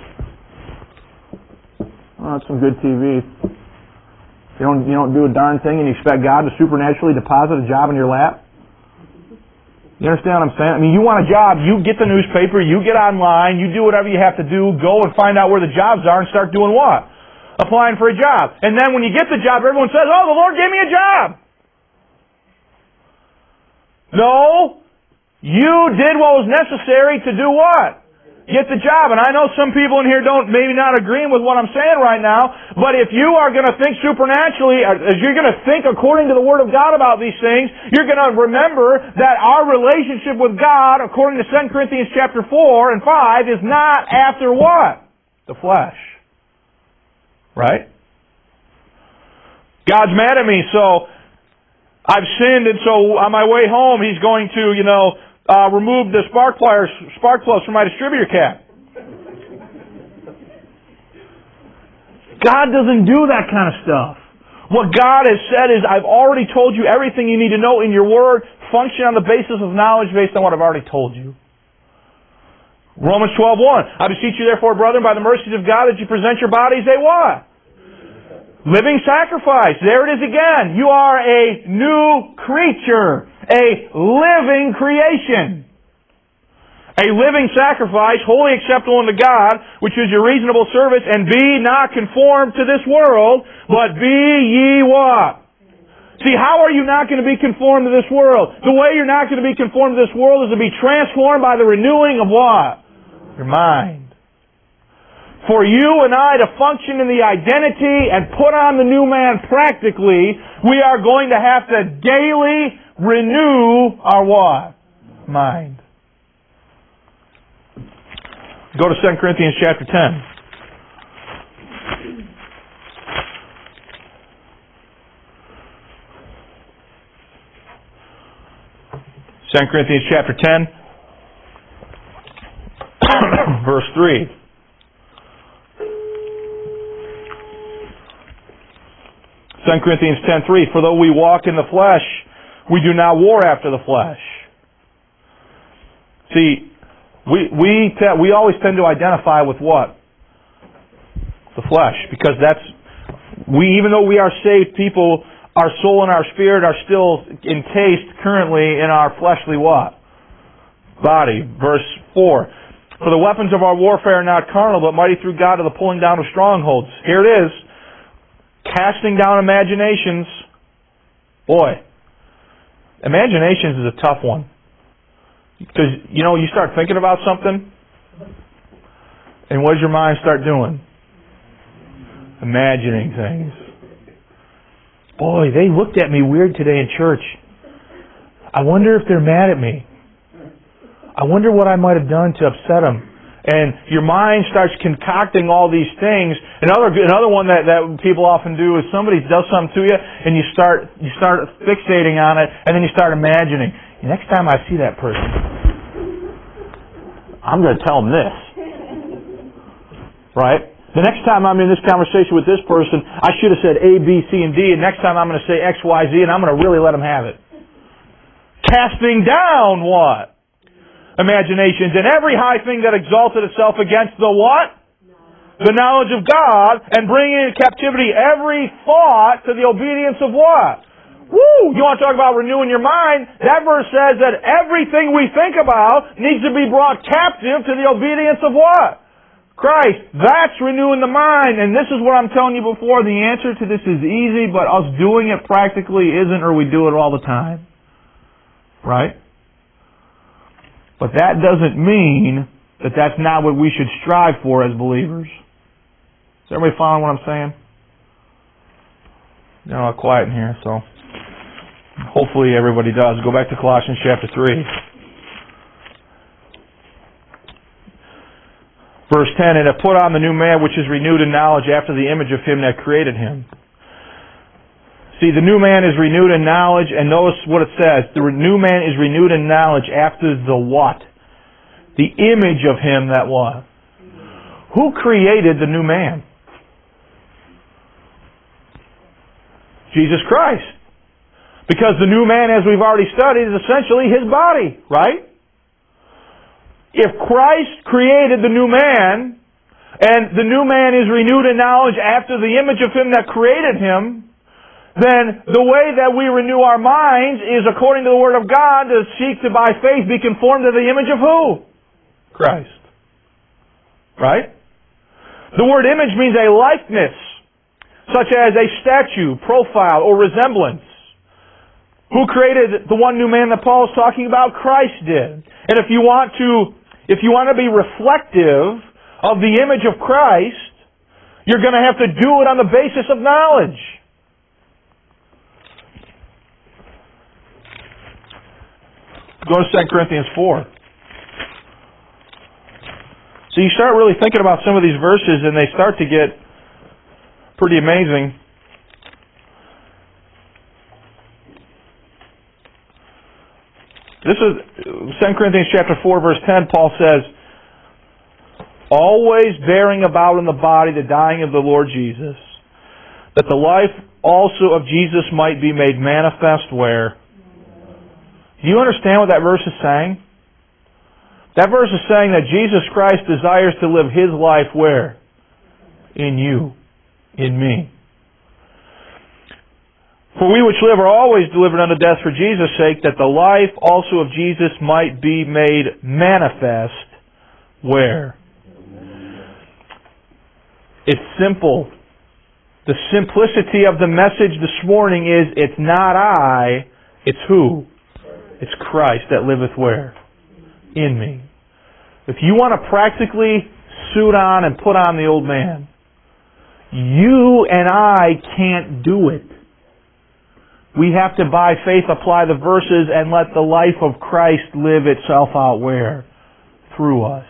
Oh, that's some good T V. You don't, you don't do a darn thing and you expect God to supernaturally deposit a job in your lap? You understand what I'm saying? I mean, you want a job, you get the newspaper, you get online, you do whatever you have to do, go and find out where the jobs are and start doing what? Applying for a job. And then when you get the job, everyone says, oh, the Lord gave me a job. No. You did what was necessary to do what? Get the job. And I know some people in here don't, maybe not agreeing with what I'm saying right now, but if you are going to think supernaturally, as you're going to think according to the Word of God about these things, you're going to remember that our relationship with God, according to Second Corinthians chapter four and five, is not after what? The flesh. Right? God's mad at me, so I've sinned, and so on my way home, He's going to, you know, Uh, remove the spark pliers, spark plugs from my distributor cap. God doesn't do that kind of stuff. What God has said is, I've already told you everything you need to know in your Word. Function on the basis of knowledge based on what I've already told you. Romans twelve one. I beseech you therefore, brethren, by the mercies of God, that you present your bodies a what? Living sacrifice. There it is again. You are a new creature. A living creation. A living sacrifice, wholly acceptable unto God, which is your reasonable service, and be not conformed to this world, but be ye what? See, how are you not going to be conformed to this world? The way you're not going to be conformed to this world is to be transformed by the renewing of what? Your mind. For you and I to function in the identity and put on the new man practically, we are going to have to daily renew our what? Mind. Go to Second Corinthians chapter ten. Second Corinthians chapter ten, verse three. Second Corinthians ten three. For though we walk in the flesh, we do not war after the flesh. See, we we te- we always tend to identify with what? The flesh, because that's we. Even though we are saved people, our soul and our spirit are still encased currently in our fleshly what? Body. Verse four. For the weapons of our warfare are not carnal, but mighty through God to the pulling down of strongholds. Here it is. Casting down imaginations. Boy, imaginations is a tough one. Because, you know, you start thinking about something, and what does your mind start doing? Imagining things. Boy, they looked at me weird today in church. I wonder if they're mad at me. I wonder what I might have done to upset them. And your mind starts concocting all these things. Another another one that, that people often do is somebody does something to you, and you start you start fixating on it, and then you start imagining. Next time I see that person, I'm going to tell them this. Right? The next time I'm in this conversation with this person, I should have said A, B, C, and D, and next time I'm going to say X, Y, Z, and I'm going to really let them have it. Casting down what? Imaginations, and every high thing that exalted itself against the what? The knowledge of God, and bringing into captivity every thought to the obedience of what? Woo! You want to talk about renewing your mind? That verse says that everything we think about needs to be brought captive to the obedience of what? Christ. That's renewing the mind. And this is what I'm telling you before. The answer to this is easy, but us doing it practically isn't, or we do it all the time. Right? But that doesn't mean that that's not what we should strive for as believers. Is everybody following what I'm saying? They're all quiet in here, so hopefully everybody does. Go back to Colossians chapter three. Verse ten, and have put on the new man which is renewed in knowledge after the image of him that created him. See, the new man is renewed in knowledge, and notice what it says. The new man is renewed in knowledge after the what? The image of him that what? Who created the new man? Jesus Christ. Because the new man, as we've already studied, is essentially his body, right? If Christ created the new man, and the new man is renewed in knowledge after the image of him that created him, then the way that we renew our minds is according to the Word of God to seek to by faith be conformed to the image of who? Christ. Right? The word image means a likeness, such as a statue, profile, or resemblance. Who created the one new man that Paul is talking about? Christ did. And if you want to, if you want to be reflective of the image of Christ, you're going to have to do it on the basis of knowledge. Go to Second Corinthians four. So you start really thinking about some of these verses and they start to get pretty amazing. This is Second Corinthians chapter four, verse ten. Paul says, always bearing about in the body the dying of the Lord Jesus, that the life also of Jesus might be made manifest where? Do you understand what that verse is saying? That verse is saying that Jesus Christ desires to live His life where? In you. In me. For we which live are always delivered unto death for Jesus' sake, that the life also of Jesus might be made manifest where? It's simple. The simplicity of the message this morning is, it's not I, it's who? It's Christ that liveth where? In me. If you want to practically suit on and put on the old man, you and I can't do it. We have to, by faith, apply the verses and let the life of Christ live itself out where? Through us.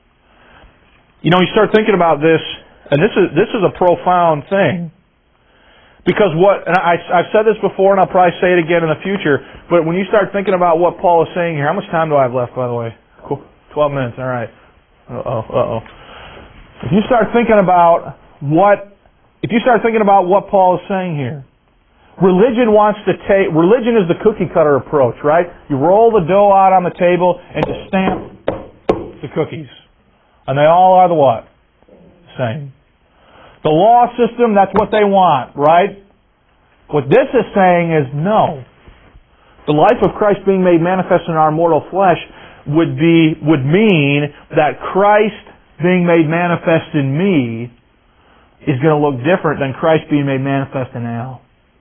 You know, you start thinking about this, and this is this is a profound thing. Because what, and I, I've said this before, and I'll probably say it again in the future, but when you start thinking about what Paul is saying here, how much time do I have left, by the way? Cool. twelve minutes, all right. Uh-oh, uh-oh. If you start thinking about what, if you start thinking about what Paul is saying here, religion wants to take, religion is the cookie cutter approach, right? You roll the dough out on the table and you stamp the cookies. And they all are the what? Same. The law system, that's what they want, right? What this is saying is no. The life of Christ being made manifest in our mortal flesh would be, would mean that Christ being made manifest in me is going to look different than Christ being made manifest in Al.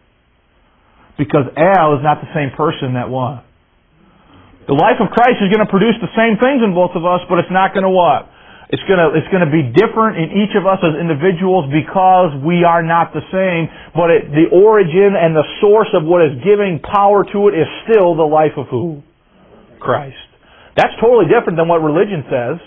Because Al is not the same person that was. The life of Christ is going to produce the same things in both of us, but it's not going to what? It's going to, it's going to be different in each of us as individuals because we are not the same, but it, the origin and the source of what is giving power to it is still the life of who? Christ. That's totally different than what religion says.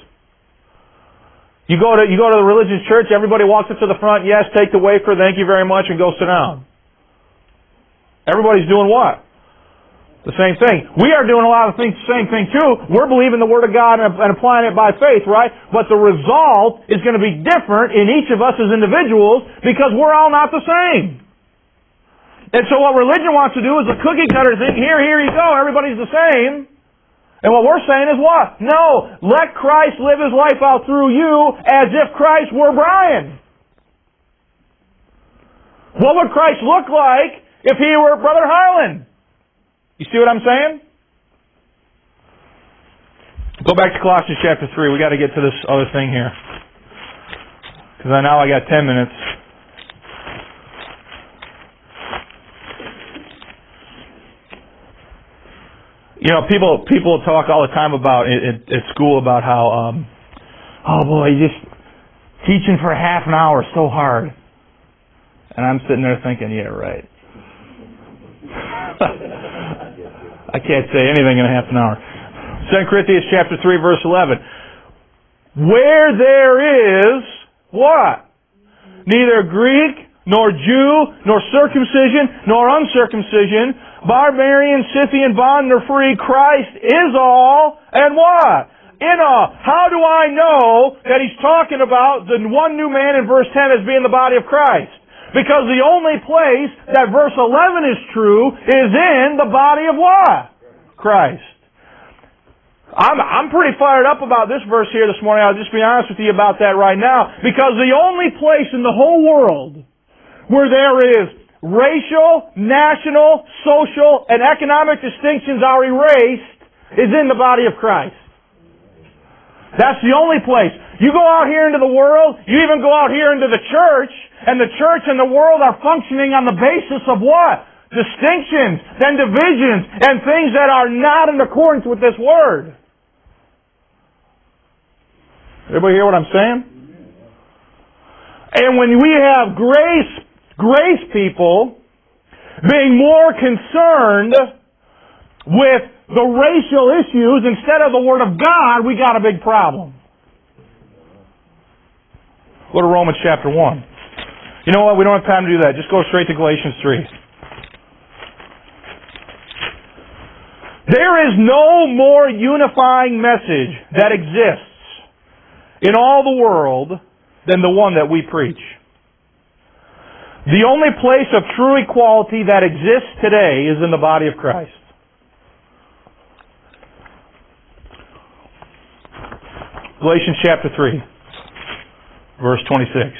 You go to, you go to the religious church, everybody walks up to the front, yes, take the wafer, thank you very much, and go sit down. Everybody's doing what? The same thing. We are doing a lot of things, the same thing too. We're believing the Word of God and applying it by faith, right? But the result is going to be different in each of us as individuals because we're all not the same. And so what religion wants to do is a cookie cutter thing. Here, here you go. Everybody's the same. And what we're saying is what? No. Let Christ live His life out through you as if Christ were Brian. What would Christ look like if He were Brother Harlan? You see what I'm saying? Go back to Colossians chapter three. We got to get to this other thing here. Because I now I got ten minutes. You know, people people talk all the time about at, at school about how, um, oh boy, just teaching for half an hour is so hard. And I'm sitting there thinking, yeah, right. I can't say anything in a half an hour. Second Corinthians chapter three, verse eleven. Where there is what? Neither Greek, nor Jew, nor circumcision, nor uncircumcision, barbarian, Scythian, bond, nor free, Christ is all, and what? In all. How do I know that he's talking about the one new man in verse ten as being the body of Christ? Because the only place that verse eleven is true is in the body of what? Christ. I'm, I'm pretty fired up about this verse here this morning. I'll just be honest with you about that right now. Because the only place in the whole world where there is racial, national, social, and economic distinctions are erased is in the body of Christ. That's the only place. You go out here into the world, you even go out here into the church, and the church and the world are functioning on the basis of what? Distinctions and divisions and things that are not in accordance with this Word. Everybody hear what I'm saying? And when we have grace, grace people being more concerned with the racial issues instead of the Word of God, we got a big problem. Go to Romans chapter one. You know what? We don't have time to do that. Just go straight to Galatians three. There is no more unifying message that exists in all the world than the one that we preach. The only place of true equality that exists today is in the body of Christ. Galatians chapter three, verse twenty-six.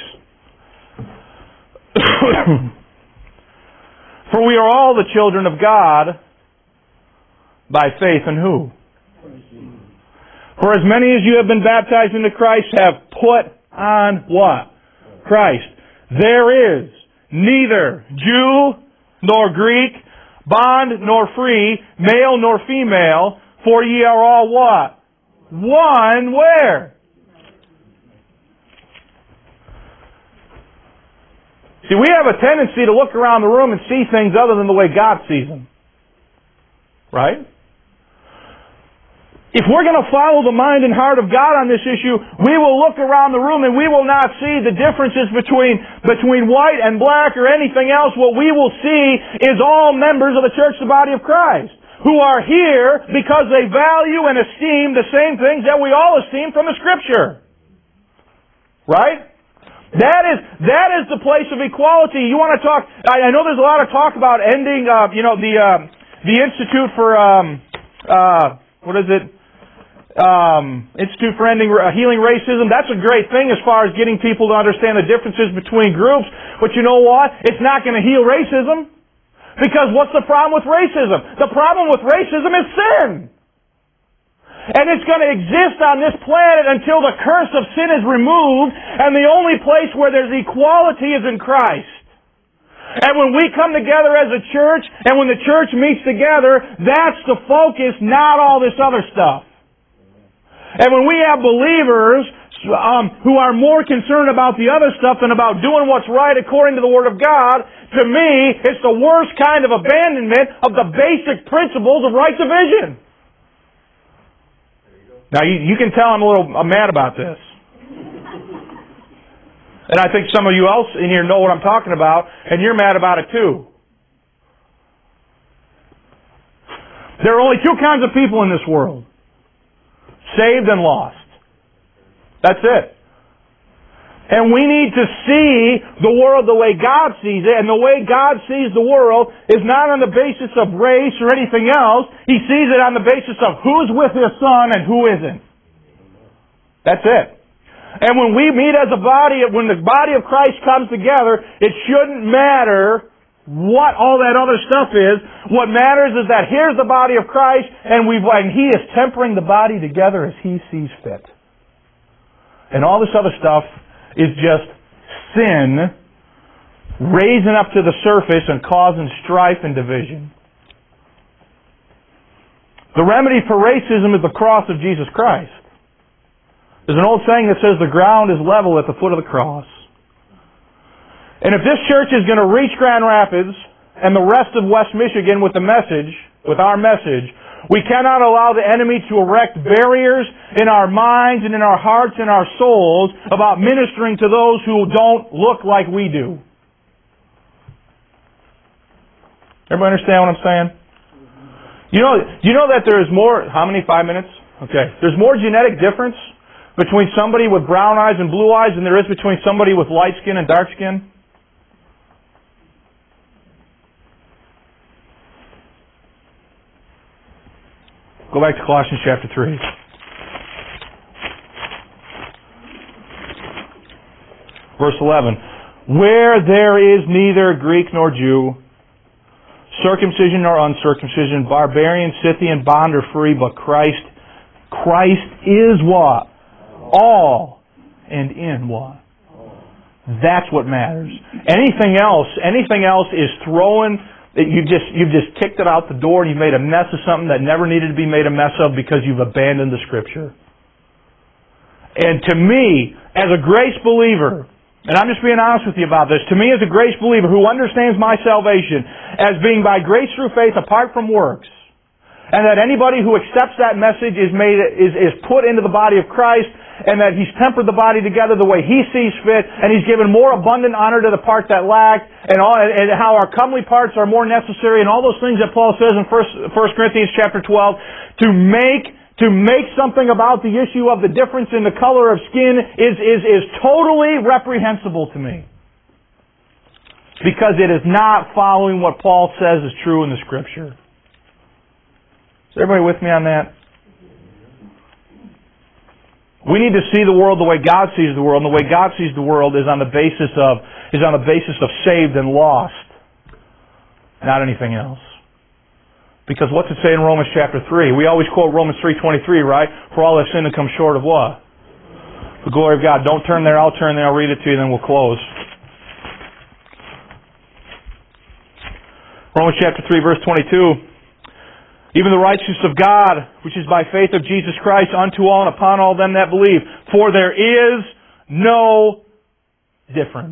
For we are all the children of God by faith in who? For as many as you have been baptized into Christ have put on what? Christ. There is neither Jew nor Greek, bond nor free, male nor female, for ye are all what? One where? See, we have a tendency to look around the room and see things other than the way God sees them. Right? If we're going to follow the mind and heart of God on this issue, we will look around the room and we will not see the differences between, between white and black or anything else. What we will see is all members of the church, the body of Christ, who are here because they value and esteem the same things that we all esteem from the Scripture. Right? That is, that is the place of equality. You want to talk, I, I know there's a lot of talk about ending, uh, you know, the, uh, the Institute for, um, uh, what is it? Um, Institute for Ending uh, Healing Racism. That's a great thing as far as getting people to understand the differences between groups. But you know what? It's not going to heal racism. Because what's the problem with racism? The problem with racism is sin. And it's going to exist on this planet until the curse of sin is removed, and the only place where there's equality is in Christ. And when we come together as a church, and when the church meets together, that's the focus, not all this other stuff. And when we have believers um, who are more concerned about the other stuff than about doing what's right according to the Word of God, to me, it's the worst kind of abandonment of the basic principles of right division. Now, you, you can tell I'm a little I'm mad about this. And I think some of you else in here know what I'm talking about, and you're mad about it too. There are only two kinds of people in this world. Saved and lost. That's it. And we need to see the world the way God sees it, and the way God sees the world is not on the basis of race or anything else. He sees it on the basis of who's with His Son and who isn't. That's it. And when we meet as a body, when the body of Christ comes together, it shouldn't matter what all that other stuff is. What matters is that here's the body of Christ, and we've and He is tempering the body together as He sees fit. And all this other stuff is just sin raising up to the surface and causing strife and division. The remedy for racism is the cross of Jesus Christ. There's an old saying that says the ground is level at the foot of the cross. And if this church is going to reach Grand Rapids and the rest of West Michigan with the message, with our message, we cannot allow the enemy to erect barriers in our minds and in our hearts and our souls about ministering to those who don't look like we do. Everybody understand what I'm saying? You know, you know that there is more, how many, five minutes? Okay. There's more genetic difference between somebody with brown eyes and blue eyes than there is between somebody with light skin and dark skin? Go back to Colossians chapter three. Verse eleven. Where there is neither Greek nor Jew, circumcision nor uncircumcision, barbarian, Scythian, bond or free, but Christ, Christ is what? All, and in what? That's what matters. Anything else, anything else is throwing. You just you've just kicked it out the door and you've made a mess of something that never needed to be made a mess of because you've abandoned the Scripture. And to me, as a grace believer, and I'm just being honest with you about this, to me as a grace believer who understands my salvation as being by grace through faith apart from works, and that anybody who accepts that message is made is, is put into the body of Christ, and that He's tempered the body together the way He sees fit, and He's given more abundant honor to the part that lacked, and, all, and how our comely parts are more necessary, and all those things that Paul says in First Corinthians chapter twelve, to make to make something about the issue of the difference in the color of skin is is is totally reprehensible to me. because it is not following what Paul says is true in the Scripture. Is everybody with me on that? We need to see the world the way God sees the world, and the way God sees the world is on the basis of is on the basis of saved and lost, not anything else. Because what's it say in Romans chapter three? We always quote Romans three twenty-three, right? For all have sinned and come short of what? The glory of God. Don't turn there, I'll turn there, I'll read it to you, and then we'll close. Romans chapter three, verse twenty-two. Even the righteousness of God, which is by faith of Jesus Christ, unto all and upon all them that believe. For there is no difference.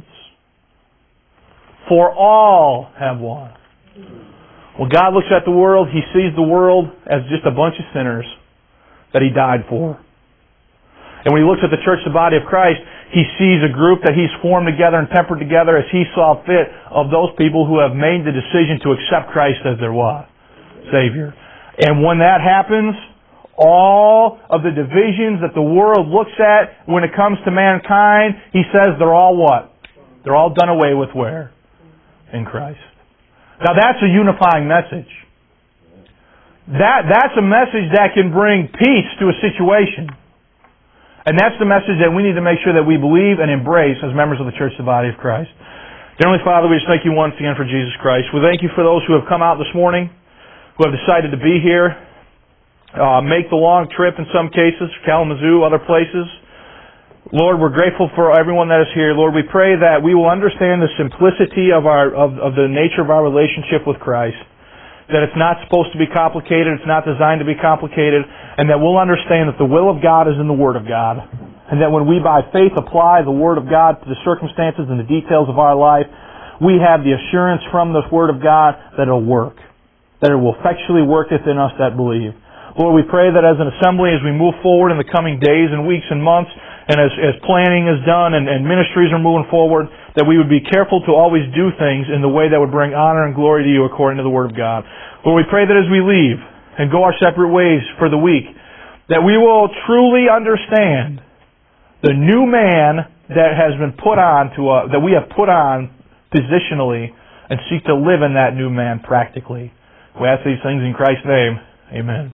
For all have one. When God looks at the world, He sees the world as just a bunch of sinners that He died for. And when He looks at the church, the body of Christ, He sees a group that He's formed together and tempered together as He saw fit of those people who have made the decision to accept Christ as their what? Savior. And when that happens, all of the divisions that the world looks at when it comes to mankind, He says they're all what? They're all done away with where? In Christ. Now that's a unifying message. That, that's a message that can bring peace to a situation. And that's the message that we need to make sure that we believe and embrace as members of the church, the body of Christ. Dear Heavenly Father, we just thank You once again for Jesus Christ. We thank You for those who have come out this morning, who have decided to be here, uh, make the long trip in some cases, Kalamazoo, other places. Lord, we're grateful for everyone that is here. Lord, we pray that we will understand the simplicity of our of, of the nature of our relationship with Christ. That it's not supposed to be complicated, it's not designed to be complicated, and that we'll understand that the will of God is in the Word of God. And that when we by faith apply the Word of God to the circumstances and the details of our life, we have the assurance from the Word of God that it'll work. That it will effectually work within us that believe. Lord, we pray that as an assembly, as we move forward in the coming days and weeks and months, and as, as planning is done and, and ministries are moving forward, that we would be careful to always do things in the way that would bring honor and glory to You according to the Word of God. Lord, we pray that as we leave and go our separate ways for the week, that we will truly understand the new man that has been put on to uh, that we have put on positionally, and seek to live in that new man practically. We ask these things in Christ's name. Amen.